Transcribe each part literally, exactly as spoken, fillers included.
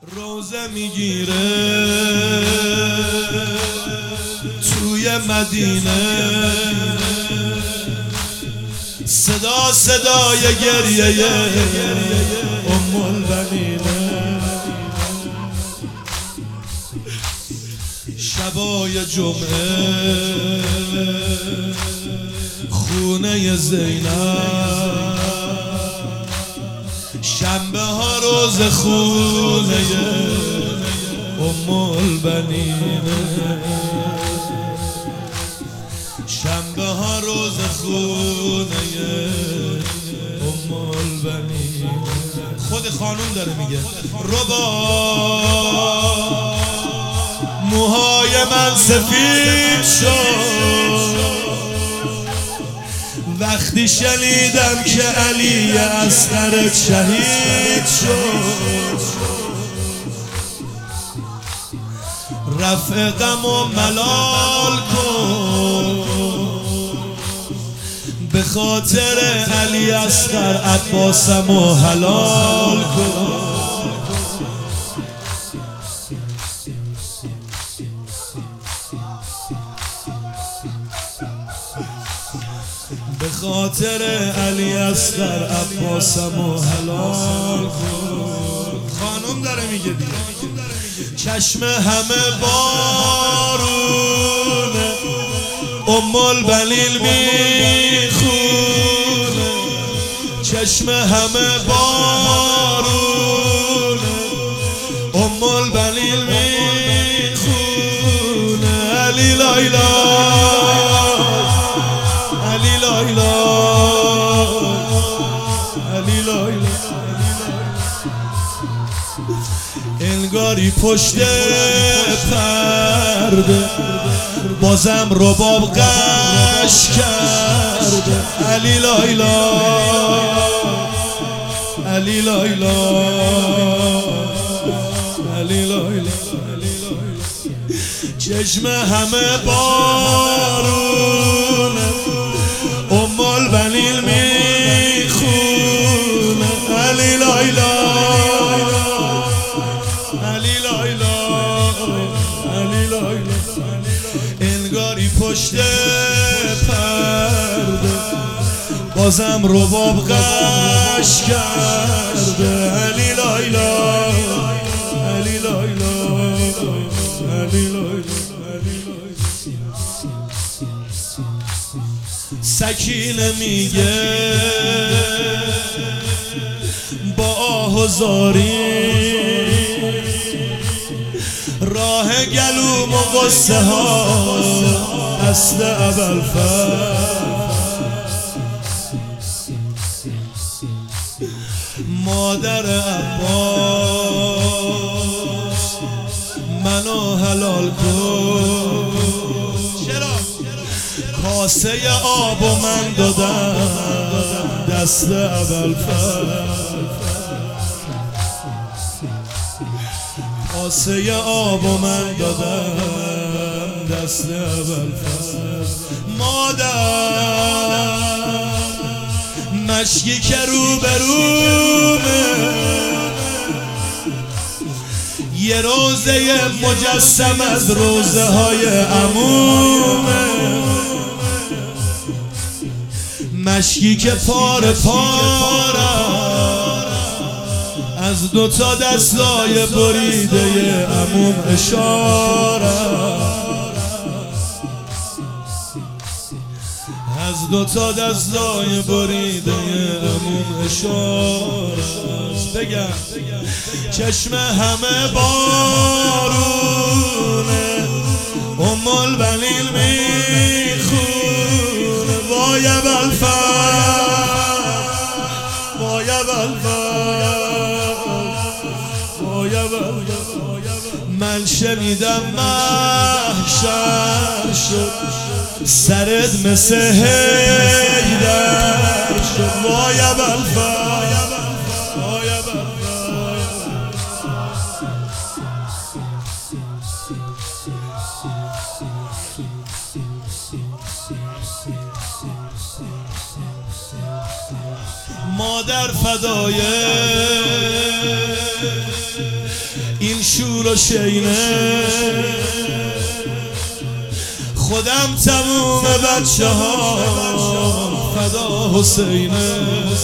روزه میگیره توی مدینه، صدا صدای گریه ام البنینه. شبای جمعه خونه زینب، شنبه ها روز خونه ام البنینه. شنبه ها روز خونه ام البنینه. خود خانوم داره میگه ربا موهای من سفید شد وقتی شنیدم که علی اصغر شهید شد. رفع غم و ملال کن به خاطر علی اصغر، عباسم و حلال کن. به خاطر علی اصغر، عباسم و حلال کن. خانم داره میگه دیگه چشم همه بارونه ام البنین میخونه. چشم همه بارونه ام البنین میخونه. علی لایلا علی لایلا علی لایلا. انگاری پشت پرده بازم رباب قش کرده. علی لایلا علی لایلا علی لایلا. چشم همه بارونه ام البنین میخونه. علی لایلا علی لایلا علی لایلا. انگاری پشت پرده بازم رباب قش کرده. علی لایلا علی لایلا علی لایلا. سکینه میگه با آه و زاری راه گلوم و غصه ها دست ابوالفضل. مادر عباس منو حلال کن. کاسه آب و من دادم دست ابوالفضل. کاسه آب و من دادم دست ابوالفضل. مادر مشکی که رو برومه یه روزه مجسم از روزه های عمومه. مشکی که پاره پاره از دوتا دستای بریده عموم اشاره. از دوتا دستای بریده عموم اشاره. بگم چشم همه بارونه ام البنین میخونه. وای ابوالفضل وای ابوالفضل وای ابوالفضل. من شنیدم محشر شد سرت مثل حیدر شد. وای ابوالفضل وای ابوالفضل. مادر فدای این شور و شینه خودم تموم بچه ها فدا حسینه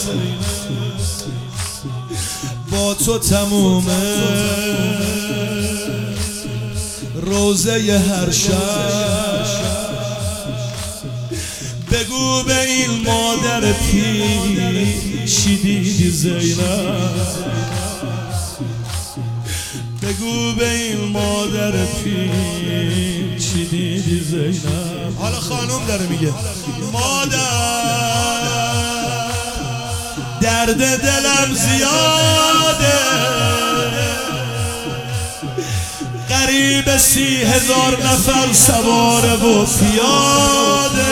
با تو تمومه روزه هر شب بگو به این مادر پیر چی دیدی زینب بگو به این مادر پیر چی دیدی زینب حالا خانم داره میگه مادر درد دلم زیاده قریب سی هزار نفر سواره و پیاده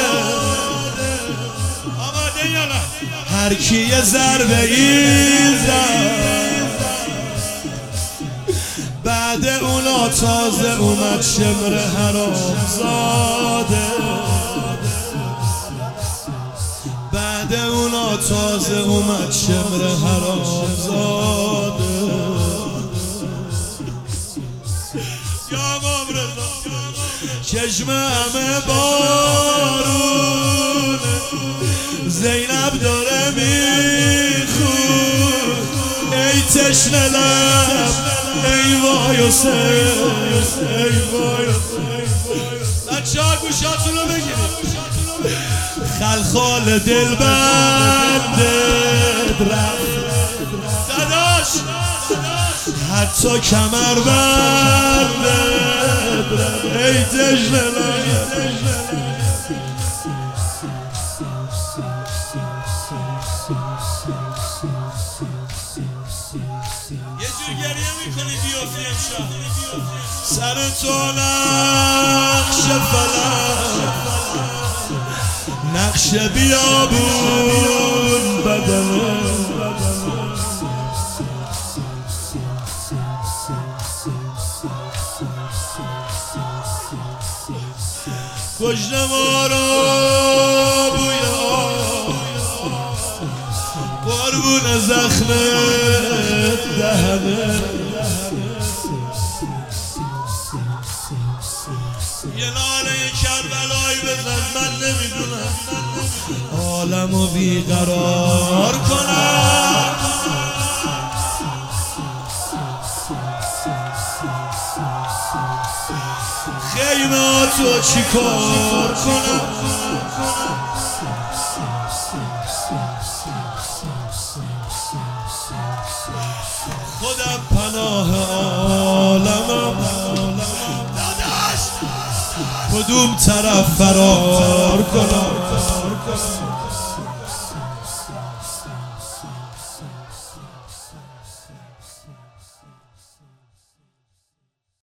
هر کی یه ضربه ای زد بعد اونا تازه اومد شمر حرام زاده بعد اونا تازه اومد شمر حرام زاده یا مبرزا چشم همه بارون زینب داره میخون ای تشنه لب ای وای حسین ای وای بچه ها گوشاتون رو بگیرید خلخال دل بندت رفت داداش حتی کمر بندت رفت ای تشنه لب یه جور گریه میکنی بیافتی امشب سر تو نقش فلک نقش بیابون بدنه کشته ما رو بوی آب قربون زخم دهنه یه ناله کربلایی بزن من نمیدونم عالمو بیقرار کنم خیماتو چی کار کنم خودم پناه عالمم داداش کدوم طرف فرار کنم